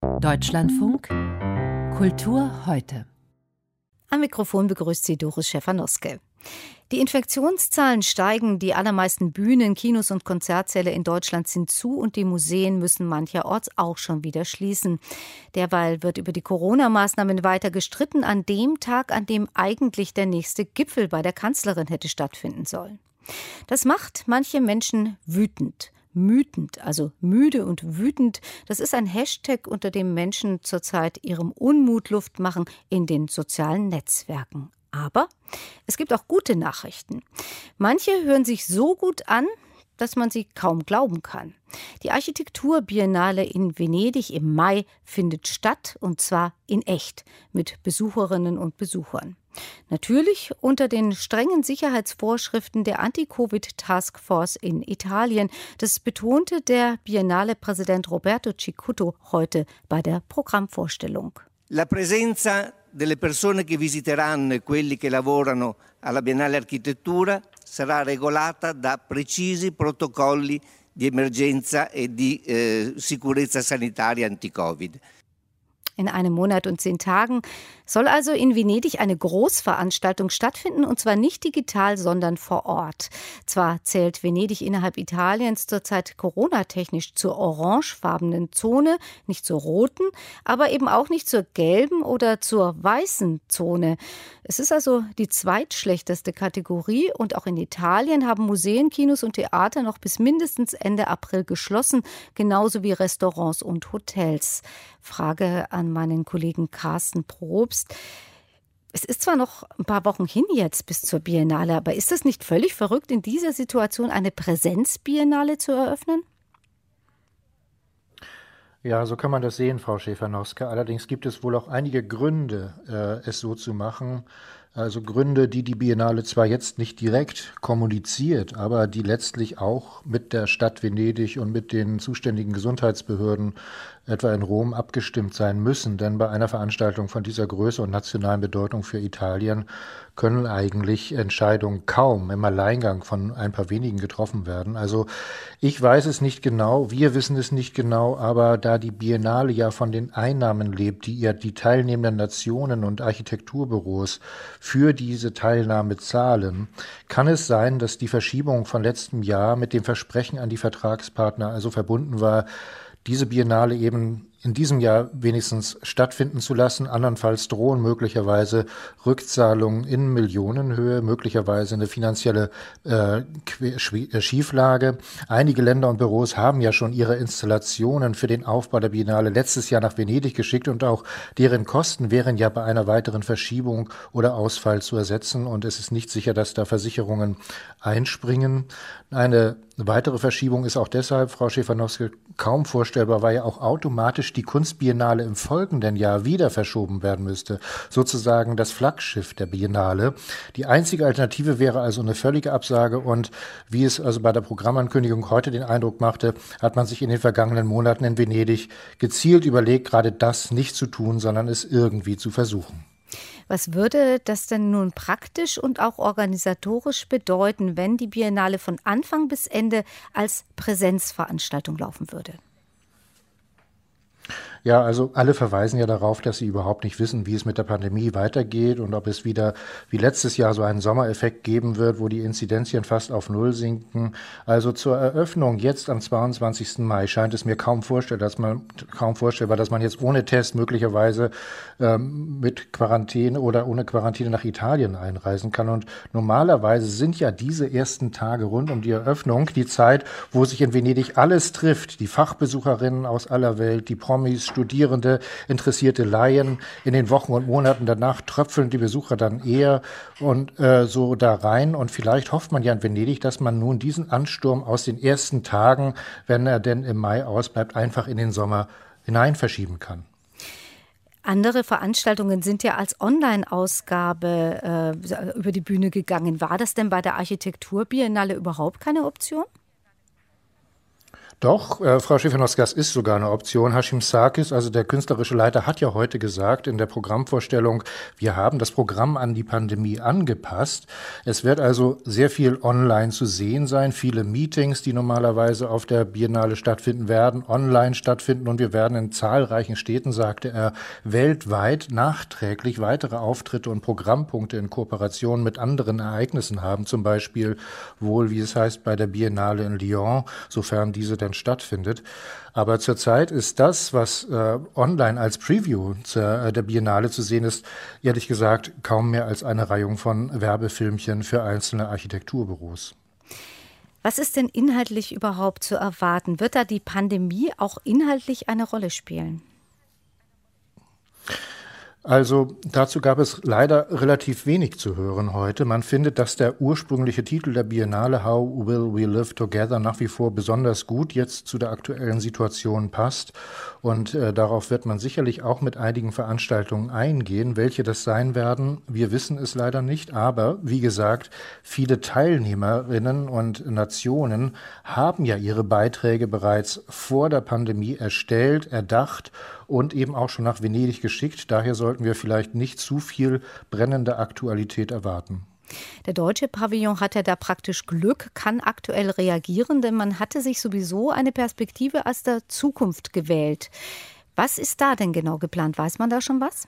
Deutschlandfunk Kultur heute. Am Mikrofon begrüßt sie Doris Schäfer-Noske. Die Infektionszahlen steigen, die allermeisten Bühnen, Kinos und Konzertsäle in Deutschland sind zu und die Museen müssen mancherorts auch schon wieder schließen. Derweil wird über die Corona-Maßnahmen weiter gestritten an dem Tag, an dem eigentlich der nächste Gipfel bei der Kanzlerin hätte stattfinden sollen. Das macht manche Menschen wütend. Mütend, also müde und wütend, das ist ein Hashtag, unter dem Menschen zurzeit ihrem Unmut Luft machen in den sozialen Netzwerken. Aber es gibt auch gute Nachrichten. Manche hören sich so gut an, dass man sie kaum glauben kann. Die Architekturbiennale in Venedig im Mai findet statt, und zwar in echt, mit Besucherinnen und Besuchern. Natürlich unter den strengen Sicherheitsvorschriften der Anti-Covid-Taskforce in Italien. Das betonte der Biennale-Präsident Roberto Cicutto heute bei der Programmvorstellung. La presenza delle persone che visiteranno e quelli che lavorano alla Biennale Architettura sarà regolata da precisi protocolli di emergenza e di sicurezza sanitaria anti-Covid. In einem Monat und 10 Tagen soll also in Venedig eine Großveranstaltung stattfinden, und zwar nicht digital, sondern vor Ort. Zwar zählt Venedig innerhalb Italiens zurzeit coronatechnisch zur orangefarbenen Zone, nicht zur roten, aber eben auch nicht zur gelben oder zur weißen Zone. Es ist also die zweitschlechteste Kategorie, und auch in Italien haben Museen, Kinos und Theater noch bis mindestens Ende April geschlossen, genauso wie Restaurants und Hotels. Frage an meinen Kollegen Carsten Probst. Es ist zwar noch ein paar Wochen hin jetzt bis zur Biennale, aber ist es nicht völlig verrückt, in dieser Situation eine Präsenzbiennale zu eröffnen? Ja, so kann man das sehen, Frau Schäfer-Noske. Allerdings gibt es wohl auch einige Gründe, es so zu machen. Also Gründe, die die Biennale zwar jetzt nicht direkt kommuniziert, aber die letztlich auch mit der Stadt Venedig und mit den zuständigen Gesundheitsbehörden etwa in Rom abgestimmt sein müssen. Denn bei einer Veranstaltung von dieser Größe und nationalen Bedeutung für Italien können eigentlich Entscheidungen kaum im Alleingang von ein paar wenigen getroffen werden. Also ich weiß es nicht genau, wir wissen es nicht genau, aber da die Biennale ja von den Einnahmen lebt, die ihr die teilnehmenden Nationen und Architekturbüros für diese Teilnahme zahlen, kann es sein, dass die Verschiebung von letztem Jahr mit dem Versprechen an die Vertragspartner also verbunden war, diese Biennale eben in diesem Jahr wenigstens stattfinden zu lassen. Andernfalls drohen möglicherweise Rückzahlungen in Millionenhöhe, möglicherweise eine finanzielle Schieflage. Einige Länder und Büros haben ja schon ihre Installationen für den Aufbau der Biennale letztes Jahr nach Venedig geschickt, und auch deren Kosten wären ja bei einer weiteren Verschiebung oder Ausfall zu ersetzen, und es ist nicht sicher, dass da Versicherungen einspringen. Eine weitere Verschiebung ist auch deshalb, Frau Schäfer-Noske, kaum vorstellbar, weil ja auch automatisch die Kunstbiennale im folgenden Jahr wieder verschoben werden müsste. Sozusagen das Flaggschiff der Biennale. Die einzige Alternative wäre also eine völlige Absage, und wie es also bei der Programmankündigung heute den Eindruck machte, hat man sich in den vergangenen Monaten in Venedig gezielt überlegt, gerade das nicht zu tun, sondern es irgendwie zu versuchen. Was würde das denn nun praktisch und auch organisatorisch bedeuten, wenn die Biennale von Anfang bis Ende als Präsenzveranstaltung laufen würde? Ja, also alle verweisen ja darauf, dass sie überhaupt nicht wissen, wie es mit der Pandemie weitergeht und ob es wieder wie letztes Jahr so einen Sommereffekt geben wird, wo die Inzidenzien fast auf Null sinken. Also zur Eröffnung jetzt am 22. Mai scheint es mir kaum vorstellbar, dass man jetzt ohne Test möglicherweise mit Quarantäne oder ohne Quarantäne nach Italien einreisen kann. Und normalerweise sind ja diese ersten Tage rund um die Eröffnung die Zeit, wo sich in Venedig alles trifft. Die Fachbesucherinnen aus aller Welt, die Promis, Studierende, interessierte Laien. In den Wochen und Monaten danach tröpfeln die Besucher dann eher und so da rein. Und vielleicht hofft man ja in Venedig, dass man nun diesen Ansturm aus den ersten Tagen, wenn er denn im Mai ausbleibt, einfach in den Sommer hinein verschieben kann. Andere Veranstaltungen sind ja als Online-Ausgabe über die Bühne gegangen. War das denn bei der Architekturbiennale überhaupt keine Option? Doch, Frau Schäfernoske, das ist sogar eine Option. Hashim Sarkis, also der künstlerische Leiter, hat ja heute gesagt in der Programmvorstellung, wir haben das Programm an die Pandemie angepasst. Es wird also sehr viel online zu sehen sein. Viele Meetings, die normalerweise auf der Biennale stattfinden, werden online stattfinden. Und wir werden in zahlreichen Städten, sagte er, weltweit nachträglich weitere Auftritte und Programmpunkte in Kooperation mit anderen Ereignissen haben. Zum Beispiel wohl, wie es heißt, bei der Biennale in Lyon, sofern diese dann stattfindet. Aber zurzeit ist das, was online als Preview der Biennale zu sehen ist, ehrlich gesagt kaum mehr als eine Reihung von Werbefilmchen für einzelne Architekturbüros. Was ist denn inhaltlich überhaupt zu erwarten? Wird da die Pandemie auch inhaltlich eine Rolle spielen? Also dazu gab es leider relativ wenig zu hören heute. Man findet, dass der ursprüngliche Titel der Biennale How Will We Live Together nach wie vor besonders gut jetzt zu der aktuellen Situation passt. Und darauf wird man sicherlich auch mit einigen Veranstaltungen eingehen. Welche das sein werden, wir wissen es leider nicht. Aber wie gesagt, viele Teilnehmerinnen und Nationen haben ja ihre Beiträge bereits vor der Pandemie erstellt, erdacht und eben auch schon nach Venedig geschickt. Daher sollten wir vielleicht nicht zu viel brennende Aktualität erwarten. Der deutsche Pavillon hat ja da praktisch Glück, kann aktuell reagieren, denn man hatte sich sowieso eine Perspektive aus der Zukunft gewählt. Was ist da denn genau geplant? Weiß man da schon was?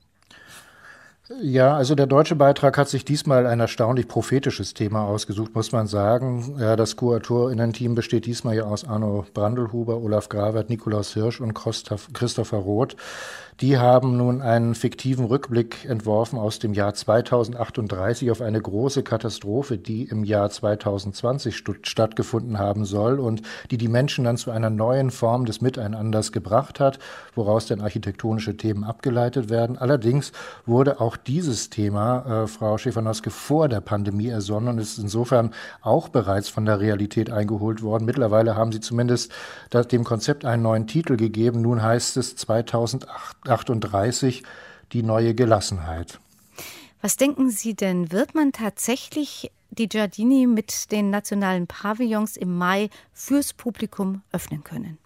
Ja, also der deutsche Beitrag hat sich diesmal ein erstaunlich prophetisches Thema ausgesucht, muss man sagen. Ja, das KuratorInnen-Team besteht diesmal ja aus Arno Brandelhuber, Olaf Grawert, Nikolaus Hirsch und Christopher Roth. Die haben nun einen fiktiven Rückblick entworfen aus dem Jahr 2038 auf eine große Katastrophe, die im Jahr 2020 stattgefunden haben soll und die Menschen dann zu einer neuen Form des Miteinanders gebracht hat, woraus dann architektonische Themen abgeleitet werden. Allerdings wurde auch dieses Thema, Frau Schäfernoske, vor der Pandemie ersonnen und ist insofern auch bereits von der Realität eingeholt worden. Mittlerweile haben sie zumindest dem Konzept einen neuen Titel gegeben. Nun heißt es 2038 die neue Gelassenheit. Was denken Sie denn, wird man tatsächlich die Giardini mit den nationalen Pavillons im Mai fürs Publikum öffnen können?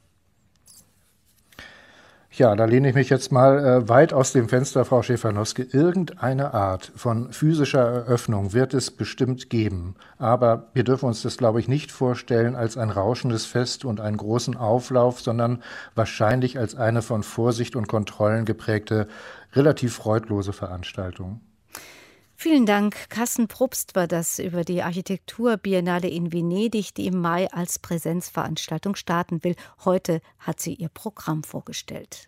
Ja, da lehne ich mich jetzt mal weit aus dem Fenster, Frau Schäfernoske. Irgendeine Art von physischer Eröffnung wird es bestimmt geben. Aber wir dürfen uns das, glaube ich, nicht vorstellen als ein rauschendes Fest und einen großen Auflauf, sondern wahrscheinlich als eine von Vorsicht und Kontrollen geprägte, relativ freudlose Veranstaltung. Vielen Dank. Carsten Probst war das über die Architekturbiennale in Venedig, die im Mai als Präsenzveranstaltung starten will. Heute hat sie ihr Programm vorgestellt.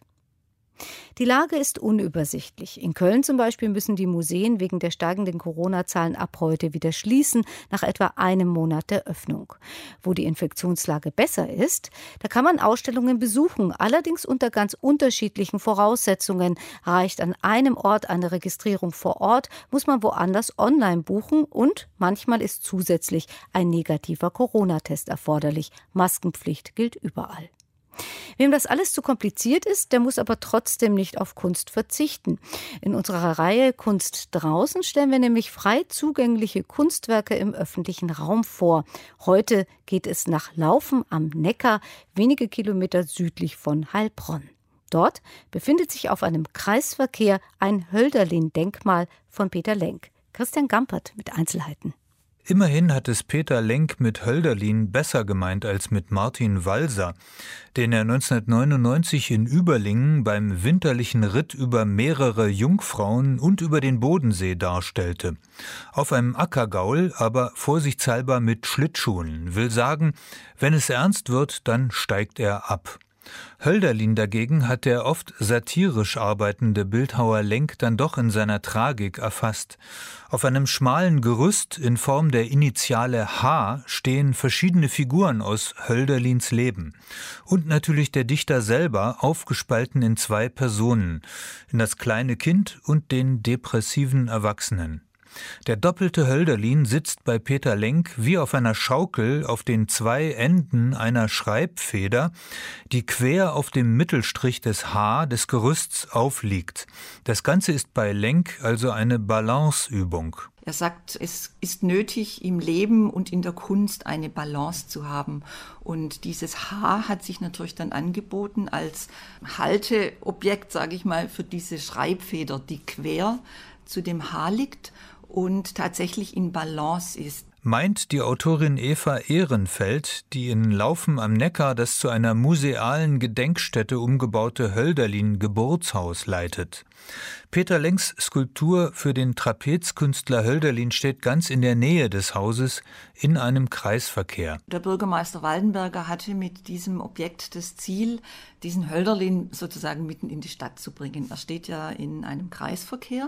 Die Lage ist unübersichtlich. In Köln zum Beispiel müssen die Museen wegen der steigenden Corona-Zahlen ab heute wieder schließen, nach etwa einem Monat der Öffnung. Wo die Infektionslage besser ist, da kann man Ausstellungen besuchen, allerdings unter ganz unterschiedlichen Voraussetzungen. Reicht an einem Ort eine Registrierung vor Ort, muss man woanders online buchen und manchmal ist zusätzlich ein negativer Corona-Test erforderlich. Maskenpflicht gilt überall. Wem das alles zu kompliziert ist, der muss aber trotzdem nicht auf Kunst verzichten. In unserer Reihe Kunst draußen stellen wir nämlich frei zugängliche Kunstwerke im öffentlichen Raum vor. Heute geht es nach Laufen am Neckar, wenige Kilometer südlich von Heilbronn. Dort befindet sich auf einem Kreisverkehr ein Hölderlin-Denkmal von Peter Lenk. Christian Gampert mit Einzelheiten. Immerhin hat es Peter Lenk mit Hölderlin besser gemeint als mit Martin Walser, den er 1999 in Überlingen beim winterlichen Ritt über mehrere Jungfrauen und über den Bodensee darstellte. Auf einem Ackergaul, aber vorsichtshalber mit Schlittschuhen, will sagen, wenn es ernst wird, dann steigt er ab. Hölderlin dagegen hat der oft satirisch arbeitende Bildhauer Lenk dann doch in seiner Tragik erfasst. Auf einem schmalen Gerüst in Form der Initiale H stehen verschiedene Figuren aus Hölderlins Leben. Und natürlich der Dichter selber, aufgespalten in zwei Personen, in das kleine Kind und den depressiven Erwachsenen. Der doppelte Hölderlin sitzt bei Peter Lenk wie auf einer Schaukel auf den 2 Enden einer Schreibfeder, die quer auf dem Mittelstrich des H des Gerüsts aufliegt. Das Ganze ist bei Lenk also eine Balanceübung. Er sagt, es ist nötig, im Leben und in der Kunst eine Balance zu haben. Und dieses H hat sich natürlich dann angeboten als Halteobjekt, sage ich mal, für diese Schreibfeder, die quer zu dem H liegt und tatsächlich in Balance ist. Meint die Autorin Eva Ehrenfeld, die in Laufen am Neckar das zu einer musealen Gedenkstätte umgebaute Hölderlin-Geburtshaus leitet. Peter Lenks Skulptur für den Trapezkünstler Hölderlin steht ganz in der Nähe des Hauses in einem Kreisverkehr. Der Bürgermeister Waldenberger hatte mit diesem Objekt das Ziel, diesen Hölderlin sozusagen mitten in die Stadt zu bringen. Er steht ja in einem Kreisverkehr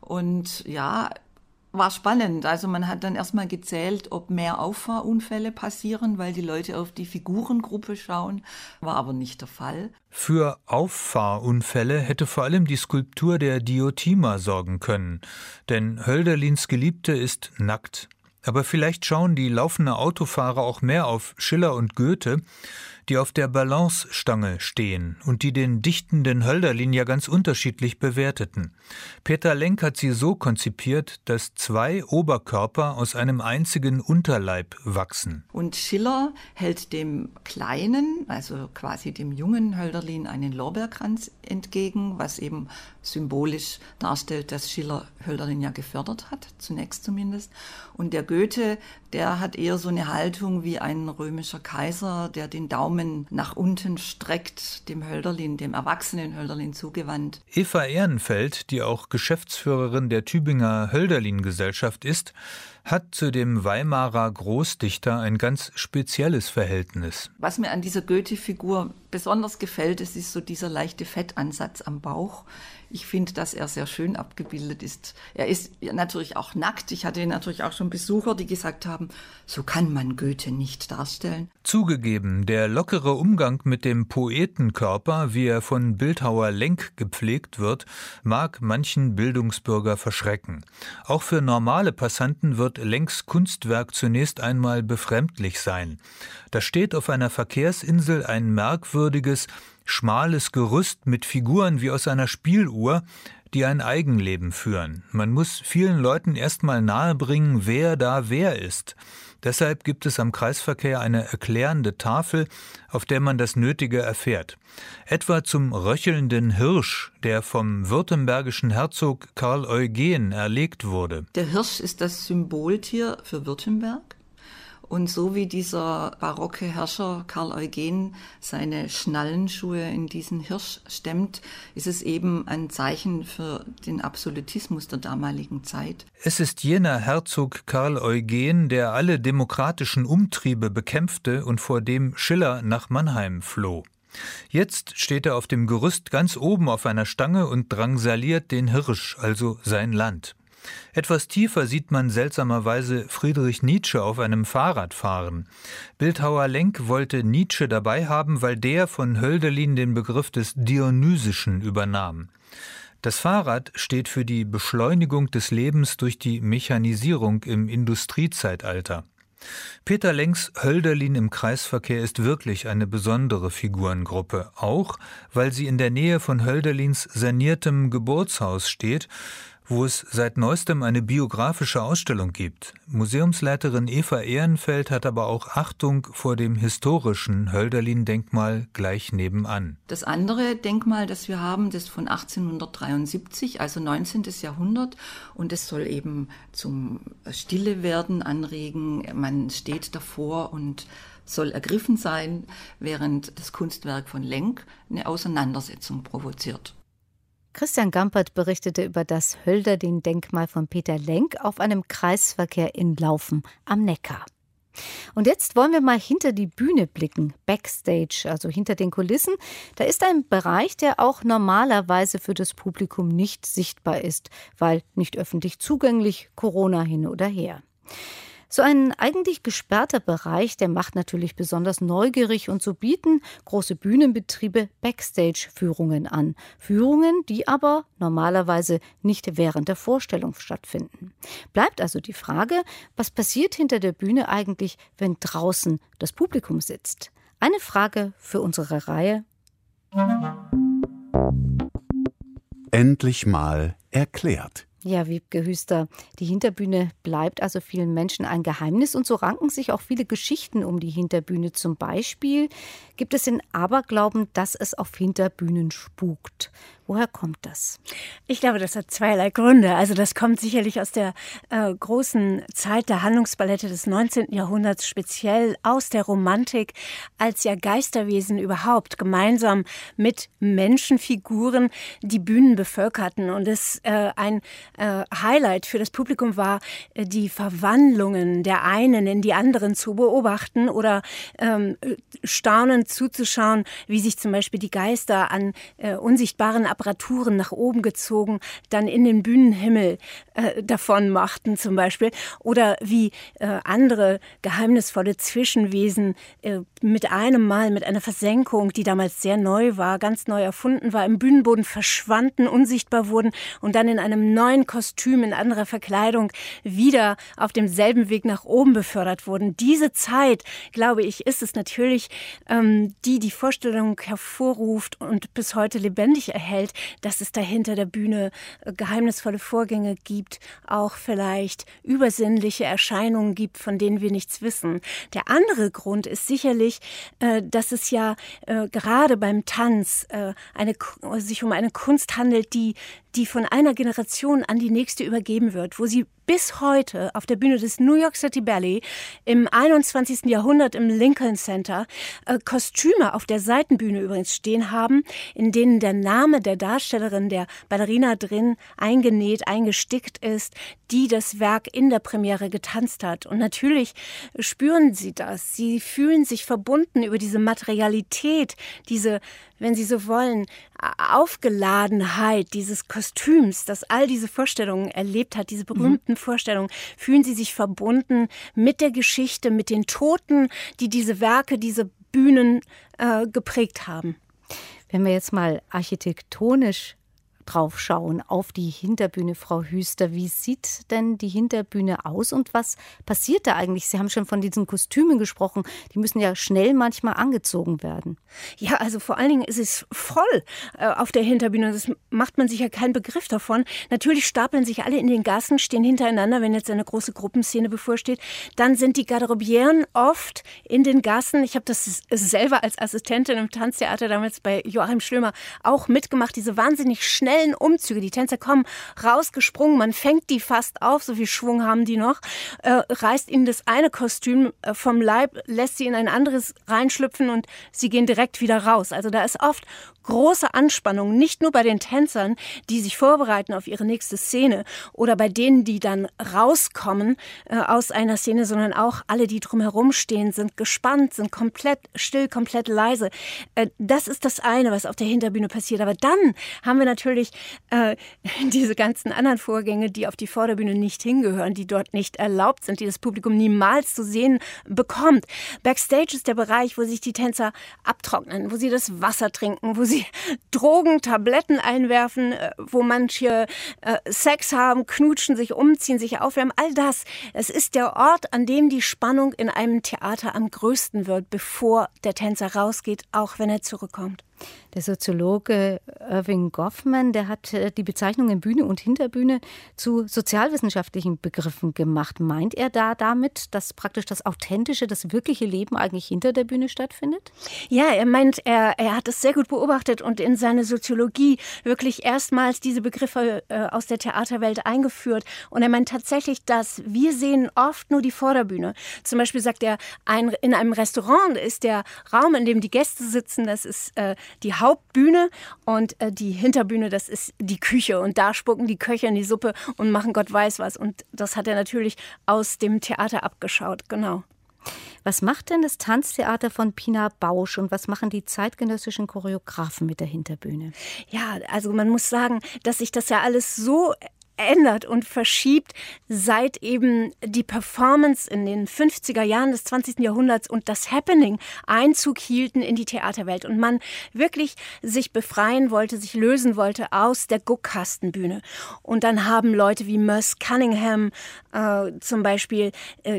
und ja, war spannend. Also man hat dann erstmal gezählt, ob mehr Auffahrunfälle passieren, weil die Leute auf die Figurengruppe schauen. War aber nicht der Fall. Für Auffahrunfälle hätte vor allem die Skulptur der Diotima sorgen können. Denn Hölderlins Geliebte ist nackt. Aber vielleicht schauen die laufenden Autofahrer auch mehr auf Schiller und Goethe, die auf der Balancestange stehen und die den dichtenden Hölderlin ja ganz unterschiedlich bewerteten. Peter Lenk hat sie so konzipiert, dass 2 Oberkörper aus einem einzigen Unterleib wachsen. Und Schiller hält dem kleinen, also quasi dem jungen Hölderlin einen Lorbeerkranz entgegen, was eben symbolisch darstellt, dass Schiller Hölderlin ja gefördert hat, zunächst zumindest. Und der Goethe, der hat eher so eine Haltung wie ein römischer Kaiser, der den Daumen nach unten streckt, dem Hölderlin, dem erwachsenen Hölderlin zugewandt. Eva Ehrenfeld, die auch Geschäftsführerin der Tübinger Hölderlin-Gesellschaft ist, hat zu dem Weimarer Großdichter ein ganz spezielles Verhältnis. Was mir an dieser Goethe-Figur besonders gefällt, es ist so dieser leichte Fettansatz am Bauch. Ich finde, dass er sehr schön abgebildet ist. Er ist natürlich auch nackt. Ich hatte natürlich auch schon Besucher, die gesagt haben, so kann man Goethe nicht darstellen. Zugegeben, der lockere Umgang mit dem Poetenkörper, wie er von Bildhauer Lenk gepflegt wird, mag manchen Bildungsbürger verschrecken. Auch für normale Passanten wird Lenks Kunstwerk zunächst einmal befremdlich sein. Da steht auf einer Verkehrsinsel ein merkwürdiges, schmales Gerüst mit Figuren wie aus einer Spieluhr, die ein Eigenleben führen. Man muss vielen Leuten erstmal nahebringen, wer da wer ist. Deshalb gibt es am Kreisverkehr eine erklärende Tafel, auf der man das Nötige erfährt. Etwa zum röchelnden Hirsch, der vom württembergischen Herzog Karl Eugen erlegt wurde. Der Hirsch ist das Symboltier für Württemberg. Und so wie dieser barocke Herrscher Karl Eugen seine Schnallenschuhe in diesen Hirsch stemmt, ist es eben ein Zeichen für den Absolutismus der damaligen Zeit. Es ist jener Herzog Karl Eugen, der alle demokratischen Umtriebe bekämpfte und vor dem Schiller nach Mannheim floh. Jetzt steht er auf dem Gerüst ganz oben auf einer Stange und drangsaliert den Hirsch, also sein Land. Etwas tiefer sieht man seltsamerweise Friedrich Nietzsche auf einem Fahrrad fahren. Bildhauer Lenk wollte Nietzsche dabei haben, weil der von Hölderlin den Begriff des Dionysischen übernahm. Das Fahrrad steht für die Beschleunigung des Lebens durch die Mechanisierung im Industriezeitalter. Peter Lenks Hölderlin im Kreisverkehr ist wirklich eine besondere Figurengruppe, auch weil sie in der Nähe von Hölderlins saniertem Geburtshaus steht, wo es seit neuestem eine biografische Ausstellung gibt. Museumsleiterin Eva Ehrenfeld hat aber auch Achtung vor dem historischen Hölderlin-Denkmal gleich nebenan. Das andere Denkmal, das wir haben, das von 1873, also 19. Jahrhundert, und es soll eben zum Stillewerden anregen. Man steht davor und soll ergriffen sein, während das Kunstwerk von Lenk eine Auseinandersetzung provoziert. Christian Gampert berichtete über das Hölderlin-Denkmal von Peter Lenk auf einem Kreisverkehr in Laufen am Neckar. Und jetzt wollen wir mal hinter die Bühne blicken, Backstage, also hinter den Kulissen. Da ist ein Bereich, der auch normalerweise für das Publikum nicht sichtbar ist, weil nicht öffentlich zugänglich, Corona hin oder her. So ein eigentlich gesperrter Bereich, der macht natürlich besonders neugierig und so bieten große Bühnenbetriebe Backstage-Führungen an. Führungen, die aber normalerweise nicht während der Vorstellung stattfinden. Bleibt also die Frage, was passiert hinter der Bühne eigentlich, wenn draußen das Publikum sitzt? Eine Frage für unsere Reihe. Endlich mal erklärt. Ja, Wiebke Hüster, die Hinterbühne bleibt also vielen Menschen ein Geheimnis und so ranken sich auch viele Geschichten um die Hinterbühne. Zum Beispiel gibt es den Aberglauben, dass es auf Hinterbühnen spukt. Woher kommt das? Ich glaube, das hat zweierlei Gründe. Also das kommt sicherlich aus der großen Zeit der Handlungsballette des 19. Jahrhunderts, speziell aus der Romantik, als ja Geisterwesen überhaupt gemeinsam mit Menschenfiguren die Bühnen bevölkerten. Und es ein Highlight für das Publikum war, die Verwandlungen der einen in die anderen zu beobachten oder staunend zuzuschauen, wie sich zum Beispiel die Geister an unsichtbaren Apparaturen nach oben gezogen, dann in den Bühnenhimmel davon machten zum Beispiel. Oder wie andere geheimnisvolle Zwischenwesen mit einem Mal, mit einer Versenkung, die damals sehr neu war, ganz neu erfunden war, im Bühnenboden verschwanden, unsichtbar wurden und dann in einem neuen Kostüm, in anderer Verkleidung wieder auf demselben Weg nach oben befördert wurden. Diese Zeit, glaube ich, ist es natürlich, die Vorstellung hervorruft und bis heute lebendig erhält, dass es da hinter der Bühne geheimnisvolle Vorgänge gibt, auch vielleicht übersinnliche Erscheinungen gibt, von denen wir nichts wissen. Der andere Grund ist sicherlich, dass es ja gerade beim Tanz sich um eine Kunst handelt, die von einer Generation an die nächste übergeben wird, wo sie bis heute auf der Bühne des New York City Ballet im 21. Jahrhundert im Lincoln Center Kostüme auf der Seitenbühne übrigens stehen haben, in denen der Name der Darstellerin, der Ballerina drin eingenäht, eingestickt ist, die das Werk in der Premiere getanzt hat. Und natürlich spüren sie das. Sie fühlen sich verbunden über diese Materialität, diese, wenn Sie so wollen, Aufgeladenheit dieses Kostüms, das all diese Vorstellungen erlebt hat, diese berühmten Vorstellungen, fühlen Sie sich verbunden mit der Geschichte, mit den Toten, die diese Werke, diese Bühnen geprägt haben. Wenn wir jetzt mal architektonisch drauf schauen, auf die Hinterbühne, Frau Hüster. Wie sieht denn die Hinterbühne aus und was passiert da eigentlich? Sie haben schon von diesen Kostümen gesprochen, die müssen ja schnell manchmal angezogen werden. Ja, also vor allen Dingen ist es voll auf der Hinterbühne. Das macht man sich ja keinen Begriff davon. Natürlich stapeln sich alle in den Gassen, stehen hintereinander, wenn jetzt eine große Gruppenszene bevorsteht. Dann sind die Garderobieren oft in den Gassen. Ich habe das selber als Assistentin im Tanztheater damals bei Joachim Schlömer auch mitgemacht, diese wahnsinnig schnellen Umzüge. Die Tänzer kommen rausgesprungen, man fängt die fast auf, so viel Schwung haben die noch, reißt ihnen das eine Kostüm vom Leib, lässt sie in ein anderes reinschlüpfen und sie gehen direkt wieder raus. Also da ist oft große Anspannung, nicht nur bei den Tänzern, die sich vorbereiten auf ihre nächste Szene oder bei denen, die dann rauskommen aus einer Szene, sondern auch alle, die drumherum stehen, sind gespannt, sind komplett still, komplett leise. Das ist das eine, was auf der Hinterbühne passiert. Aber dann haben wir natürlich diese ganzen anderen Vorgänge, die auf die Vorderbühne nicht hingehören, die dort nicht erlaubt sind, die das Publikum niemals zu sehen bekommt. Backstage ist der Bereich, wo sich die Tänzer abtrocknen, wo sie das Wasser trinken, wo sie Drogen, Tabletten einwerfen, wo manche Sex haben, knutschen, sich umziehen, sich aufwärmen. All das, es ist der Ort, an dem die Spannung in einem Theater am größten wird, bevor der Tänzer rausgeht, auch wenn er zurückkommt. Der Soziologe Irving Goffman, der hat die Bezeichnungen Bühne und Hinterbühne zu sozialwissenschaftlichen Begriffen gemacht. Meint er damit, dass praktisch das authentische, das wirkliche Leben eigentlich hinter der Bühne stattfindet? Ja, er meint, er hat es sehr gut beobachtet und in seine Soziologie wirklich erstmals diese Begriffe aus der Theaterwelt eingeführt. Und er meint tatsächlich, dass wir sehen oft nur die Vorderbühne. Zum Beispiel sagt er, in einem Restaurant ist der Raum, in dem die Gäste sitzen, das ist die Hauptbühne und die Hinterbühne, das ist die Küche. Und da spucken die Köche in die Suppe und machen Gott weiß was. Und das hat er natürlich aus dem Theater abgeschaut, genau. Was macht denn das Tanztheater von Pina Bausch und was machen die zeitgenössischen Choreografen mit der Hinterbühne? Ja, also man muss sagen, dass sich das ja alles so verändert und verschiebt, seit eben die Performance in den 50er Jahren des 20. Jahrhunderts und das Happening Einzug hielten in die Theaterwelt und man wirklich sich befreien wollte, sich lösen wollte aus der Guckkastenbühne. Und dann haben Leute wie Merce Cunningham zum Beispiel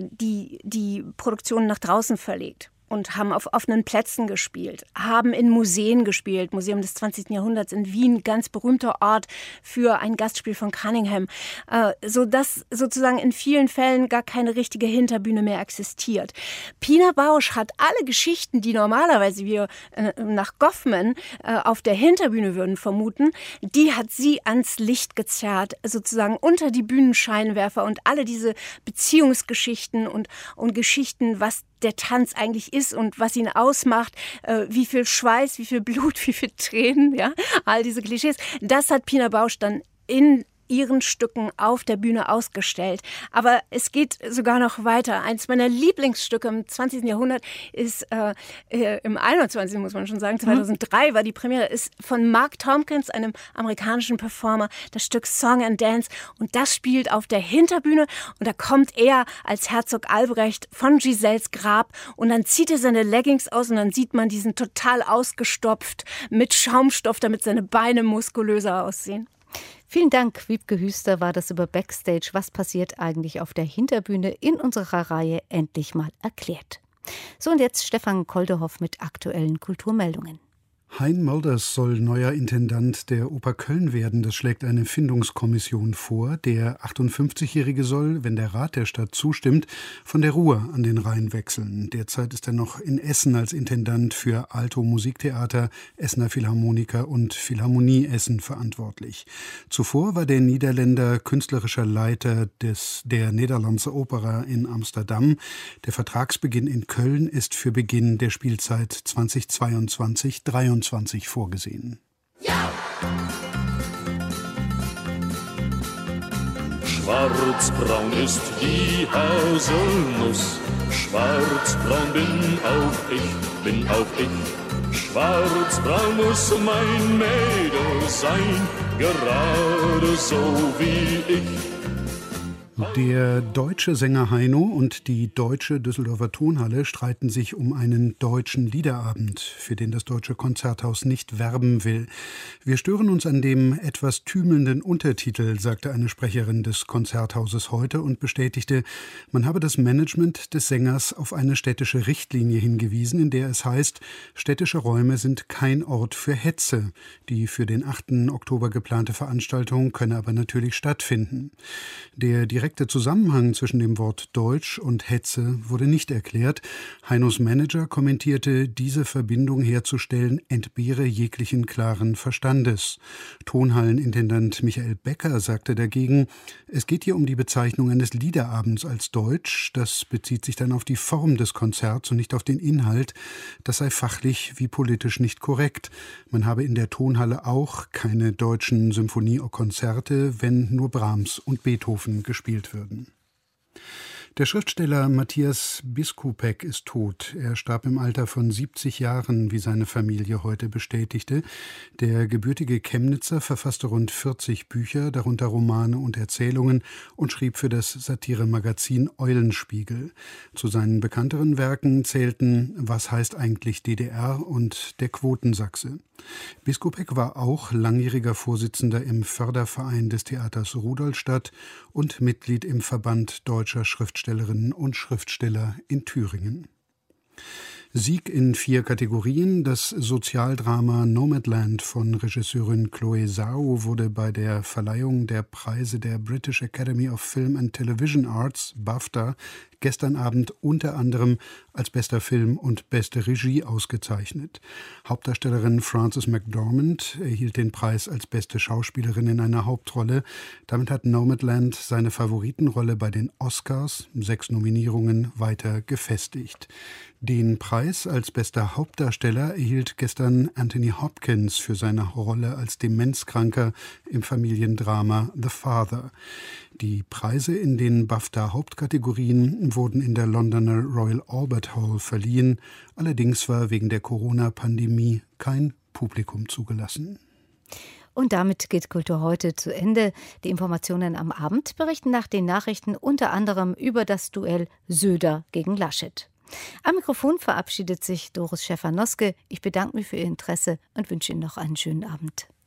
die Produktion nach draußen verlegt und haben auf offenen Plätzen gespielt, haben in Museen gespielt, Museum des 20. Jahrhunderts in Wien, ganz berühmter Ort für ein Gastspiel von Cunningham, sodass sozusagen in vielen Fällen gar keine richtige Hinterbühne mehr existiert. Pina Bausch hat alle Geschichten, die normalerweise wir nach Goffman auf der Hinterbühne würden vermuten, die hat sie ans Licht gezerrt, sozusagen unter die Bühnenscheinwerfer und alle diese Beziehungsgeschichten und Geschichten, was der Tanz eigentlich ist und was ihn ausmacht, wie viel Schweiß, wie viel Blut, wie viel Tränen, ja, all diese Klischees. Das hat Pina Bausch dann in ihren Stücken auf der Bühne ausgestellt. Aber es geht sogar noch weiter. Eins meiner Lieblingsstücke im 20. Jahrhundert ist im 21. muss man schon sagen, 2003 war die Premiere, ist von Mark Tompkins, einem amerikanischen Performer, das Stück Song and Dance. Und das spielt auf der Hinterbühne und da kommt er als Herzog Albrecht von Giselles Grab und dann zieht er seine Leggings aus und dann sieht man diesen total ausgestopft mit Schaumstoff, damit seine Beine muskulöser aussehen. Vielen Dank, Wiebke Hüster, war das über Backstage. Was passiert eigentlich auf der Hinterbühne in unserer Reihe Endlich mal erklärt. So, und jetzt Stefan Koldehoff mit aktuellen Kulturmeldungen. Hein Molders soll neuer Intendant der Oper Köln werden. Das schlägt eine Findungskommission vor. Der 58-Jährige soll, wenn der Rat der Stadt zustimmt, von der Ruhr an den Rhein wechseln. Derzeit ist er noch in Essen als Intendant für Alto Musiktheater, Essener Philharmoniker und Philharmonie Essen verantwortlich. Zuvor war der Niederländer künstlerischer Leiter der Nederlandse Opera in Amsterdam. Der Vertragsbeginn in Köln ist für Beginn der Spielzeit 2022/23 vorgesehen. Ja! Schwarzbraun ist die Haselnuss, schwarzbraun bin auch ich. Schwarzbraun muss mein Mädel sein, gerade so wie ich. Der deutsche Sänger Heino und die deutsche Düsseldorfer Tonhalle streiten sich um einen deutschen Liederabend, für den das Deutsche Konzerthaus nicht werben will. Wir stören uns an dem etwas tümelnden Untertitel, sagte eine Sprecherin des Konzerthauses heute und bestätigte, man habe das Management des Sängers auf eine städtische Richtlinie hingewiesen, in der es heißt, städtische Räume sind kein Ort für Hetze. Die für den 8. Oktober geplante Veranstaltung könne aber natürlich stattfinden. Der direkte Zusammenhang zwischen dem Wort Deutsch und Hetze wurde nicht erklärt. Heinos Manager kommentierte, diese Verbindung herzustellen entbehre jeglichen klaren Verstandes. Tonhallenintendant Michael Becker sagte dagegen, es geht hier um die Bezeichnung eines Liederabends als Deutsch. Das bezieht sich dann auf die Form des Konzerts und nicht auf den Inhalt. Das sei fachlich wie politisch nicht korrekt. Man habe in der Tonhalle auch keine deutschen Symphoniekonzerte, wenn nur Brahms und Beethoven gespielt würden. Der Schriftsteller Matthias Biskupek ist tot. Er starb im Alter von 70 Jahren, wie seine Familie heute bestätigte. Der gebürtige Chemnitzer verfasste rund 40 Bücher, darunter Romane und Erzählungen, und schrieb für das Satiremagazin Eulenspiegel. Zu seinen bekannteren Werken zählten Was heißt eigentlich DDR und Der Quotensachse. Biskupek war auch langjähriger Vorsitzender im Förderverein des Theaters Rudolstadt und Mitglied im Verband deutscher Schriftstellerinnen und Schriftsteller in Thüringen. Sieg in 4 Kategorien. Das Sozialdrama Nomadland von Regisseurin Chloe Zhao wurde bei der Verleihung der Preise der British Academy of Film and Television Arts, BAFTA, gestern Abend unter anderem als bester Film und beste Regie ausgezeichnet. Hauptdarstellerin Frances McDormand erhielt den Preis als beste Schauspielerin in einer Hauptrolle. Damit hat Nomadland seine Favoritenrolle bei den Oscars, 6 Nominierungen, weiter gefestigt. Den Preis als bester Hauptdarsteller erhielt gestern Anthony Hopkins für seine Rolle als Demenzkranker im Familiendrama The Father. Die Preise in den BAFTA-Hauptkategorien wurden in der Londoner Royal Albert Hall verliehen. Allerdings war wegen der Corona-Pandemie kein Publikum zugelassen. Und damit geht Kultur heute zu Ende. Die Informationen am Abend berichten nach den Nachrichten unter anderem über das Duell Söder gegen Laschet. Am Mikrofon verabschiedet sich Doris Schäfer-Noske. Ich bedanke mich für Ihr Interesse und wünsche Ihnen noch einen schönen Abend.